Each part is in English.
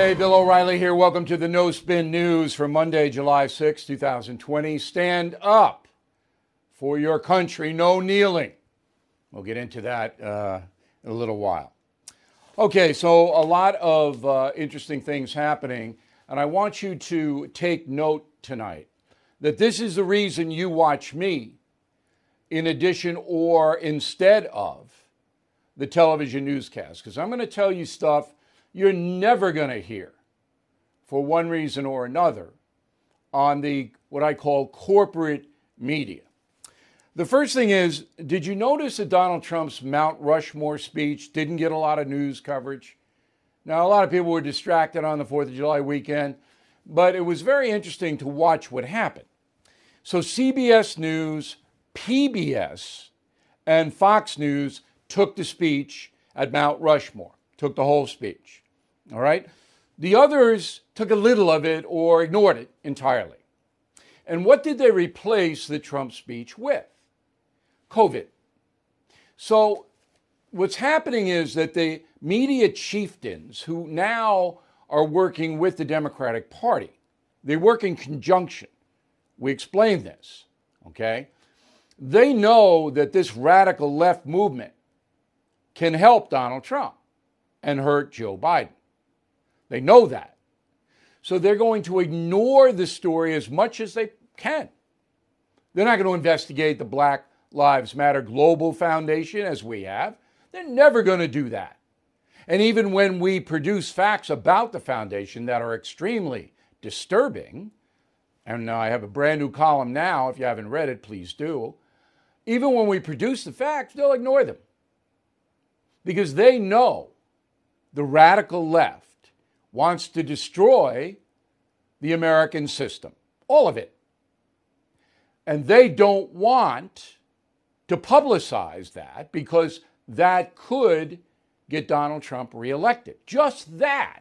Hey, Bill O'Reilly here. Welcome to the No Spin News for Monday, July 6, 2020. Stand up for your country. No kneeling. We'll get into that in a little while. Okay, so a lot of interesting things happening, and I want you to take note tonight that this is the reason you watch me in addition or instead of the television newscast, because I'm going to tell you stuff you're never going to hear for one reason or another on the what I call corporate media. The first thing is, did you notice that Donald Trump's Mount Rushmore speech didn't get a lot of news coverage? Now, a lot of people were distracted on the 4th of July weekend, but it was very interesting to watch what happened. So CBS News, PBS, and Fox News took the speech at Mount Rushmore, took the whole speech. All right? The others took a little of it or ignored it entirely. And what did they replace the Trump speech with? COVID. So what's happening is that the media chieftains who now are working with the Democratic Party, they work in conjunction. We explained this, okay? They know that this radical left movement can help Donald Trump and hurt Joe Biden. They know that. So they're going to ignore the story as much as they can. They're not going to investigate the Black Lives Matter Global Foundation as we have. They're never going to do that. And even when we produce facts about the foundation that are extremely disturbing, and I have a brand new column now, if you haven't read it, please do. Even when we produce the facts, they'll ignore them. Because they know the radical left wants to destroy the American system, all of it. And they don't want to publicize that because that could get Donald Trump reelected. Just that.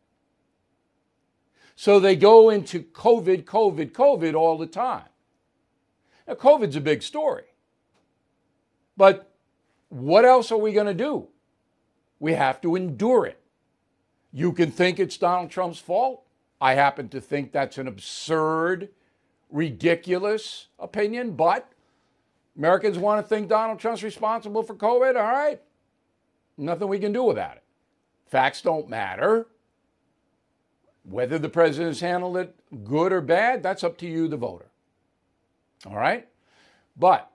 So they go into COVID all the time. Now, COVID's a big story. But what else are we going to do? We have to endure it. You can think it's Donald Trump's fault. I happen to think that's an absurd, ridiculous opinion, but Americans want to think Donald Trump's responsible for COVID. All right. Nothing we can do about it. Facts don't matter. Whether the president's handled it good or bad, that's up to you, the voter. All right? But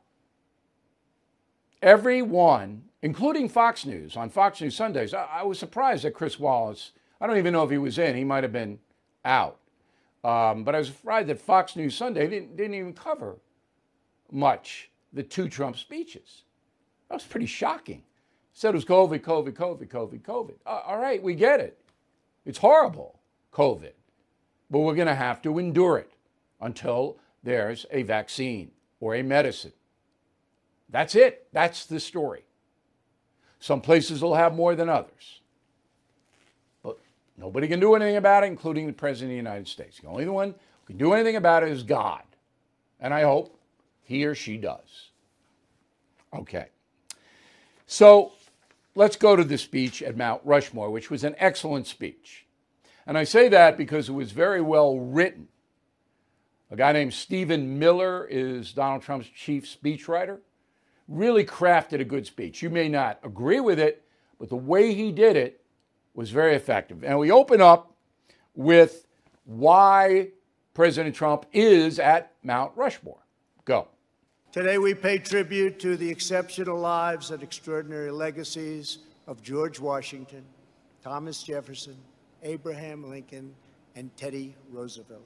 everyone, including Fox News, on Fox News Sundays, I was surprised that Chris Wallace, I don't even know if he was in, he might have been out. But I was surprised that Fox News Sunday didn't even cover much the two Trump speeches. That was pretty shocking. Said it was COVID. All right, we get it. It's horrible, COVID. But we're going to have to endure it until there's a vaccine or a medicine. That's it. That's the story. Some places will have more than others. But nobody can do anything about it, including the President of the United States. The only one who can do anything about it is God. And I hope he or she does. Okay. So let's go to the speech at Mount Rushmore, which was an excellent speech. And I say that because it was very well written. A guy named Stephen Miller is Donald Trump's chief speechwriter. Really crafted a good speech. You may not agree with it, but the way he did it was very effective. And we open up with why President Trump is at Mount Rushmore. Go. Today we pay tribute to the exceptional lives and extraordinary legacies of George Washington, Thomas Jefferson, Abraham Lincoln, and Teddy Roosevelt.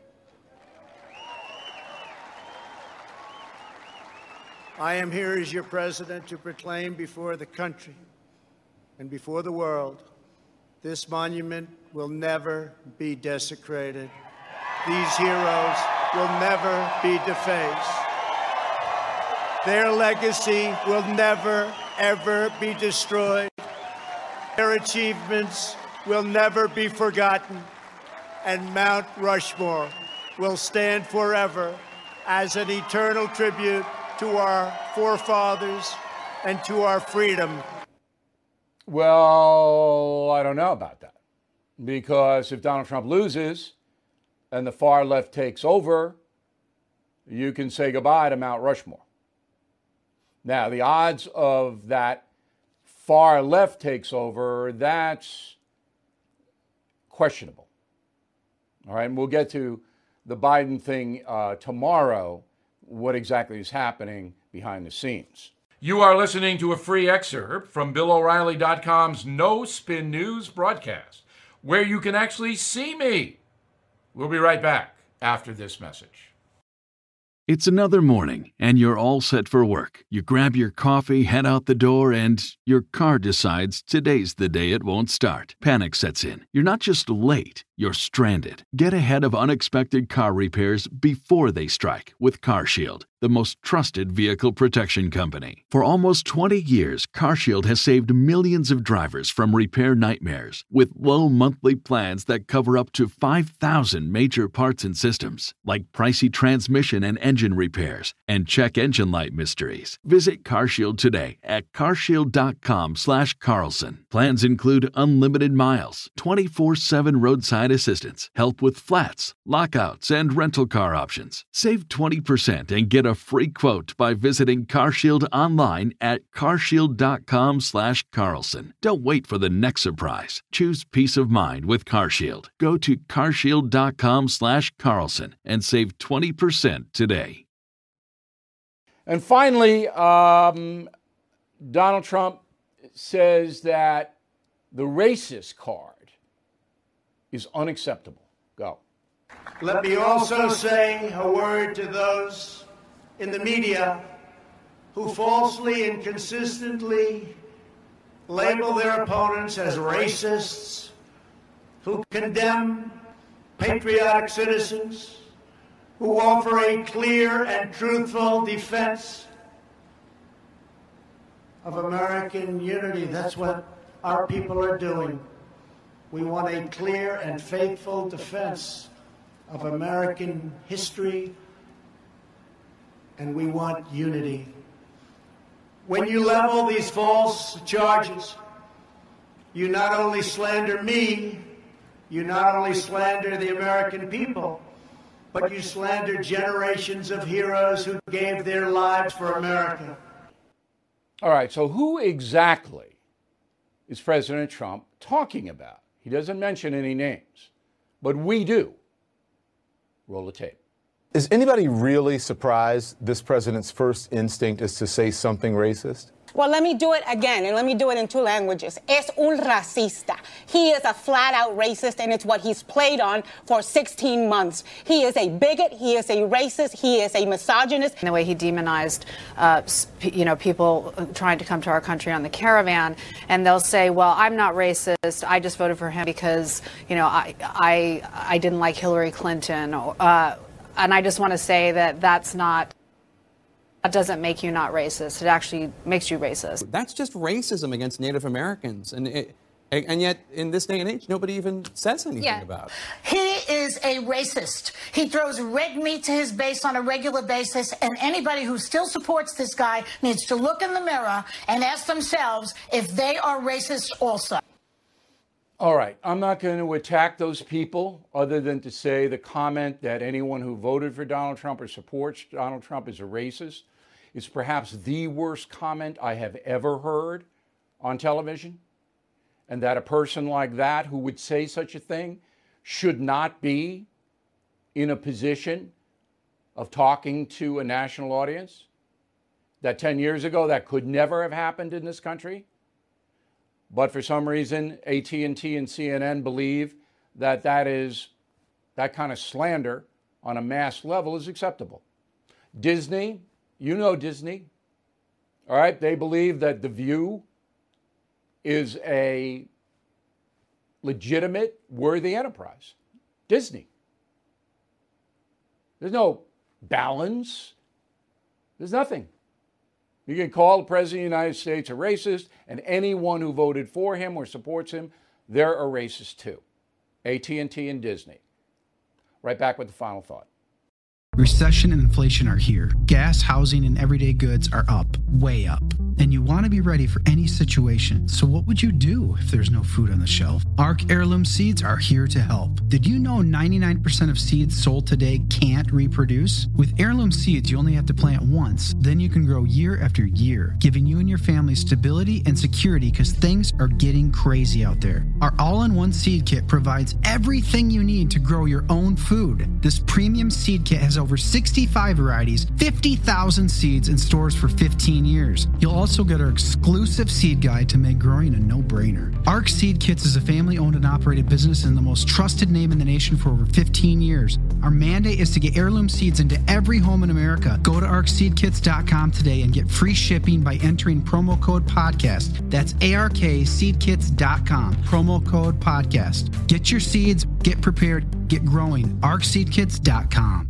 I am here as your president to proclaim before the country and before the world, this monument will never be desecrated. These heroes will never be defaced. Their legacy will never, ever be destroyed. Their achievements will never be forgotten. And Mount Rushmore will stand forever as an eternal tribute to our forefathers and to our freedom. Well, I don't know about that. because if Donald Trump loses and the far left takes over, you can say goodbye to Mount Rushmore. Now, the odds of that far left takes over, that's questionable. All right, and we'll get to the Biden thing tomorrow, what exactly is happening behind the scenes. You are listening to a free excerpt from BillO'Reilly.com's No Spin News broadcast, where you can actually see me. We'll be right back after this message. It's another morning, and you're all set for work. You grab your coffee, head out the door, and your car decides today's the day it won't start. Panic sets in. You're not just late, you're stranded. Get ahead of unexpected car repairs before they strike with CarShield, the most trusted vehicle protection company. For almost 20 years, CarShield has saved millions of drivers from repair nightmares with low monthly plans that cover up to 5,000 major parts and systems, like pricey transmission and engine repairs and check engine light mysteries. Visit CarShield today at carshield.com/Carlson. Plans include unlimited miles, 24/7 roadside assistance, help with flats, lockouts, and rental car options. Save 20% and get a free quote by visiting CarShield online at carshield.com/Carlson. Don't wait for the next surprise. Choose peace of mind with CarShield. Go to carshield.com/Carlson and save 20% today. And finally, Donald Trump says that the racist card is unacceptable. Go. Let me also say a word to those in the media who falsely and consistently label their opponents as racists, who condemn patriotic citizens, who offer a clear and truthful defense of American unity. That's what our people are doing. We want a clear and faithful defense of American history, and we want unity. When you level these false charges, you not only slander me, you not only slander the American people, but you slander generations of heroes who gave their lives for America. All right, so who exactly is President Trump talking about? He doesn't mention any names, but we do. Roll the tape. Is anybody really surprised this president's first instinct is to say something racist? Well, let me do it again, and let me do it in two languages. Es un racista. He is a flat-out racist, and it's what he's played on for 16 months. He is a bigot. He is a racist. He is a misogynist. And the way he demonized, people trying to come to our country on the caravan, and they'll say, "Well, I'm not racist. I just voted for him because, I didn't like Hillary Clinton." And I just want to say that that doesn't make you not racist. It actually makes you racist. That's just racism against Native Americans. And yet, in this day and age, nobody even says anything about it. He is a racist. He throws red meat to his base on a regular basis, and anybody who still supports this guy needs to look in the mirror and ask themselves if they are racist also. All right, I'm not going to attack those people other than to say the comment that anyone who voted for Donald Trump or supports Donald Trump is a racist is perhaps the worst comment I have ever heard on television. And that a person like that who would say such a thing should not be in a position of talking to a national audience. That 10 years ago, that could never have happened in this country. But for some reason, AT&T and CNN believe that that kind of slander on a mass level is acceptable. Disney, you know Disney, all right? They believe that The View is a legitimate, worthy enterprise. Disney. There's no balance. There's nothing. You can call the President of the United States a racist, and anyone who voted for him or supports him, they're a racist too. AT&T and Disney. Right back with the final thought. Recession and inflation are here. Gas, housing, and everyday goods are up, way up. And you want to be ready for any situation. So what would you do if there's no food on the shelf? ARC Heirloom Seeds are here to help. Did you know 99% of seeds sold today can't reproduce? With Heirloom Seeds, you only have to plant once. Then you can grow year after year, giving you and your family stability and security because things are getting crazy out there. Our all-in-one seed kit provides everything you need to grow your own food. This premium seed kit has over 65 varieties, 50,000 seeds in stores for 15 years. You'll also get our exclusive seed guide to make growing a no-brainer. ARC Seed Kits is a family-owned and operated business and the most trusted name in the nation for over 15 years. Our mandate is to get heirloom seeds into every home in America. Go to arcseedkits.com today and get free shipping by entering promo code podcast. That's ARKseedkits.com, promo code podcast. Get your seeds, get prepared, get growing. arcseedkits.com.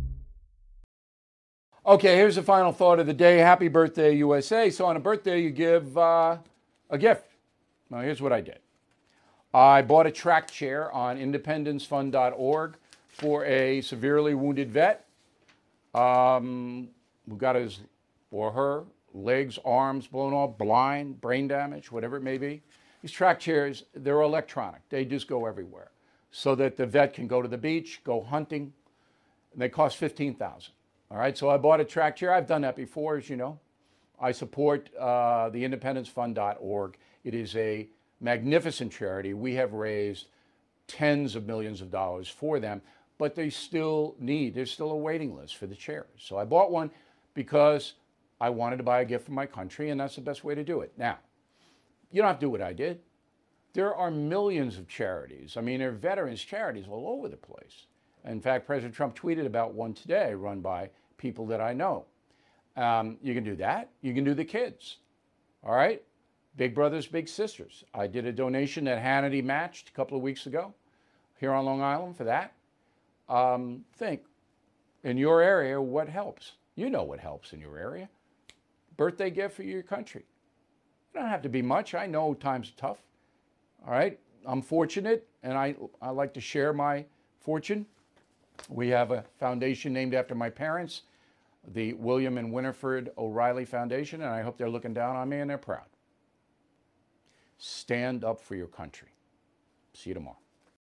Okay, here's the final thought of the day. Happy birthday, USA. So on a birthday, you give a gift. Now, here's what I did. I bought a track chair on independencefund.org for a severely wounded vet who got his or her legs, arms blown off, blind, brain damage, whatever it may be. These track chairs, they're electronic. They just go everywhere so that the vet can go to the beach, go hunting. And they cost $15,000. All right, so I bought a track chair. I've done that before, as you know. I support the independencefund.org. It is a magnificent charity. We have raised tens of millions of dollars for them, but there's still a waiting list for the chairs. So I bought one because I wanted to buy a gift for my country, and that's the best way to do it. Now, you don't have to do what I did. There are millions of charities. I mean, there are veterans charities all over the place. In fact, President Trump tweeted about one today run by people that I know. You can do that. You can do the kids. All right? Big brothers, big sisters. I did a donation that Hannity matched a couple of weeks ago here on Long Island for that. Think, in your area, what helps? You know what helps in your area. Birthday gift for your country. It don't have to be much. I know times are tough. All right? I'm fortunate, and I like to share my fortune. We have a foundation named after my parents, the William and Winifred O'Reilly Foundation, and I hope they're looking down on me and they're proud. Stand up for your country. See you tomorrow.